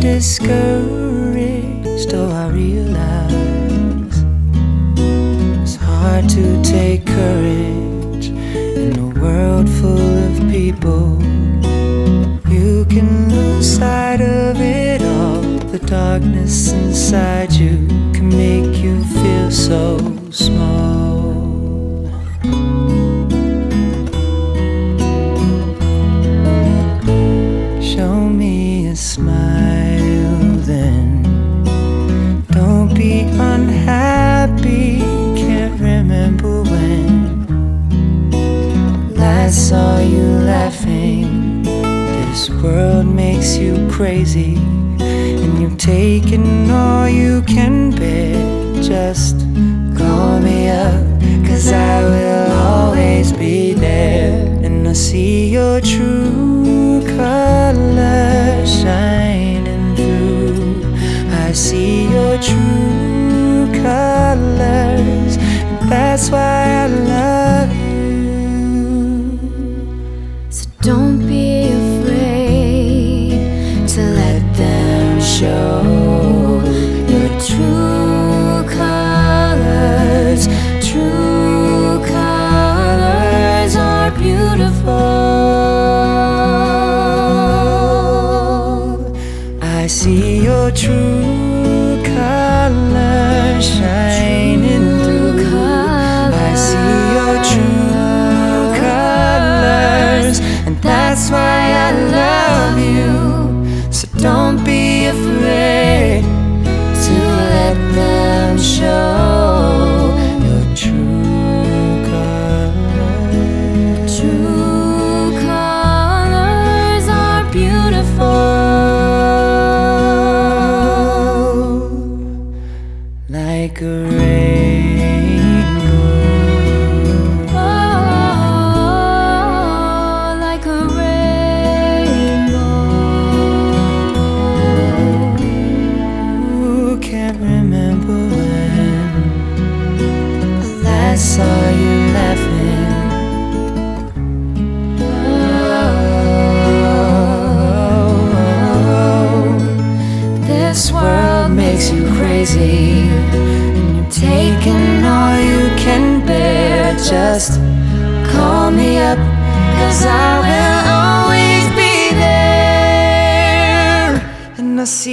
discouraged. Oh, I realize it's hard to take courage in a world full of people. You can lose sight of it all. The darkness inside you can make you feel so small. Show me a smile then. Don't be unhappy. Can't remember when last saw you laughing. This world makes you crazy, and you've taken all you can bear. Just call me up, 'cause I will always be there. And I see your true colors shining through. I see your true colors, and that's why I love you. So don't be afraid to let them show your true colors. True colors are beautiful. I see your true colors shining through. I see your true colors, and that's why I love you. So don't be afraid to let them show your true colors. True colors are beautiful. Like a rainbow. Oh, like a rainbow. Ooh, can't remember when I last saw you laughing. Oh, this world makes you crazy, and you've taken all you can bear. Just call me up, 'cause I will always be there. And I see